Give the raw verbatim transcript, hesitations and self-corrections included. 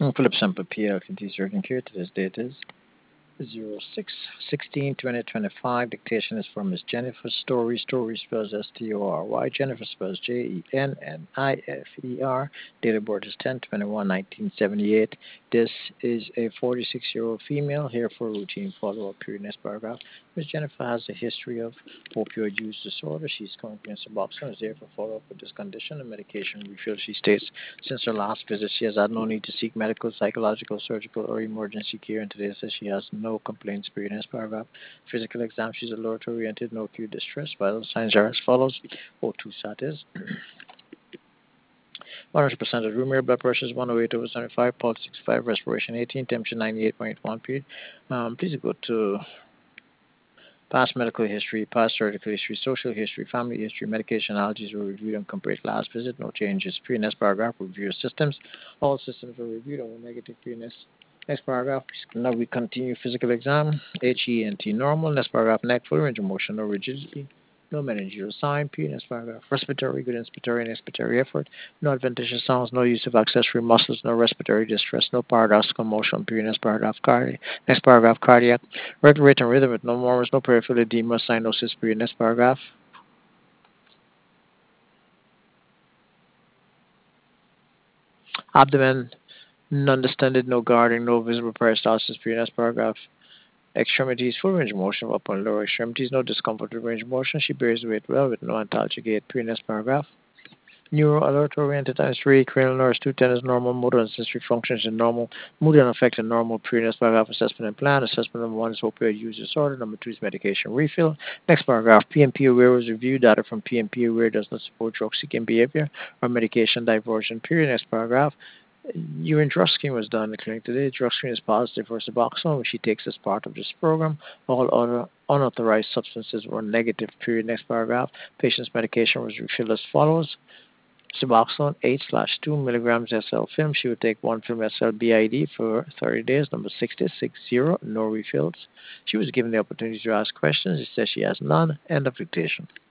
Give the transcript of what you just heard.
Philip Semper P L T Surgeon Care. Today's date is zero six sixteen twenty twenty-five. Dictation is from Miss Jennifer Story. Story spells S T O R Y. Jennifer spells J E N N I F E R. Date of birth is ten twenty-one nineteen seventy-eight. This is a forty-six-year-old female here for routine follow-up period. Next paragraph. Miss Jennifer has a history of opioid use disorder. She's currently in Suboxone. Is there for follow-up with this condition and medication refill. She states since her last visit, she has had no need to seek medical, psychological, surgical, or emergency care, and today says she has no complaints. Period. Next paragraph. Physical exam. She's alert oriented, no acute distress. Vital signs are as follows. O two sat is one hundred percent of room air, blood pressure is one oh eight over seventy-five, pulse sixty-five, respiration eighteen, temperature ninety-eight point one. Period. Um, please go to past medical history, past surgical history, social history, family history, medication allergies were reviewed and compared last visit. No changes. Pre next paragraph. Review your systems. All systems were reviewed. All negative. Pre next. Next paragraph. Now we continue physical exam. H E N T normal. Next paragraph. Neck full range of motion. No rigidity. No meningeal sign. P. Next paragraph. Respiratory. Good inspiratory and expiratory effort. No adventitious sounds. No use of accessory muscles. No respiratory distress. No paradoxical motion. P. Next paragraph. Cardi- Next paragraph. Cardiac. Regular rate and rhythm with no murmurs, no peripheral edema, cyanosis. Period. Next paragraph. Abdomen, none distended, no guarding, no visible peristalsis. Period. Next paragraph. Extremities, full range of motion of upper and lower extremities, no discomfort with range of motion. She bears weight well with no antalgic gait. Period. Next paragraph. Neuro alert oriented times three, cranial nerves, two ten is normal, motor and sensory functions are normal, mood and affect are normal. Previous paragraph assessment and plan. Assessment number one is opioid use disorder. Number two is medication refill. Next paragraph, P M P aware was reviewed. Data from P M P aware does not support drug seeking behavior or medication diversion. Period. Next paragraph. Urine drug screen was done in the clinic today. Drug screen is positive for Suboxone, which she takes as part of this program. All other unauthorized substances were negative. Period. Next paragraph. Patient's medication was refilled as follows. Suboxone eight slash two milligrams S L film. She would take one film S L B I D for thirty days. Number sixty, six zero, no refills. She was given the opportunity to ask questions. She says she has none. End of dictation.